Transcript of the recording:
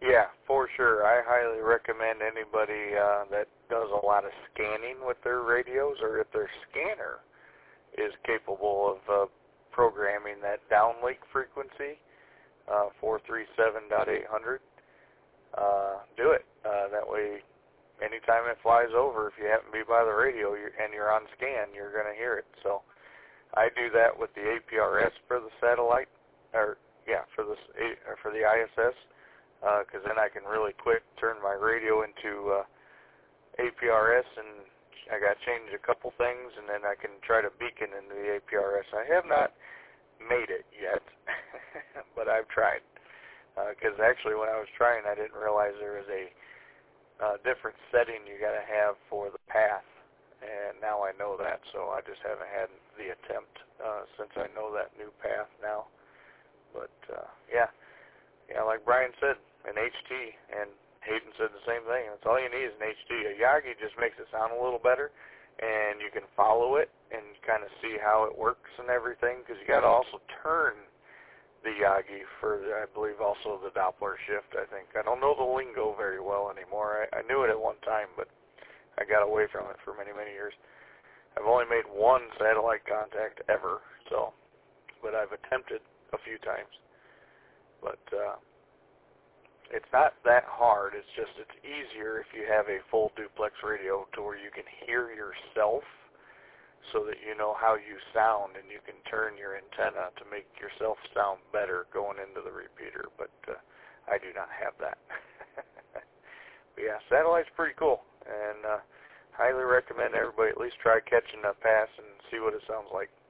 Yeah, for sure. I highly recommend anybody that does a lot of scanning with their radios, or if their scanner is capable of programming that downlink frequency, 437.800, do it. That way, anytime it flies over, if you happen to be by the radio and you're on scan, you're going to hear it. So I do that with the APRS for the satellite, for the ISS, because then I can really quick turn my radio into APRS, and I got to change a couple things, and then I can try to beacon into the APRS. I have not made it yet, but I've tried. Because actually, when I was trying, I didn't realize there was a different setting you got to have for the path, and now I know that. So I just haven't had the attempt since I know that new path now. But like Brian said, an HT, and Hayden said the same thing. That's all you need is an HT. A Yagi just makes it sound a little better, and you can follow it and kind of see how it works and everything. Because you got to also turn the Yagi for, I believe, also the Doppler shift, I think. I don't know the lingo very well anymore. I knew it at one time, but I got away from it for many, many years. I've only made one satellite contact ever, but I've attempted a few times. But it's not that hard. It's just it's easier if you have a full duplex radio to where you can hear yourself, so that you know how you sound, and you can turn your antenna to make yourself sound better going into the repeater. But I do not have that. But yeah, satellite's pretty cool, and highly recommend everybody at least try catching a pass and see what it sounds like.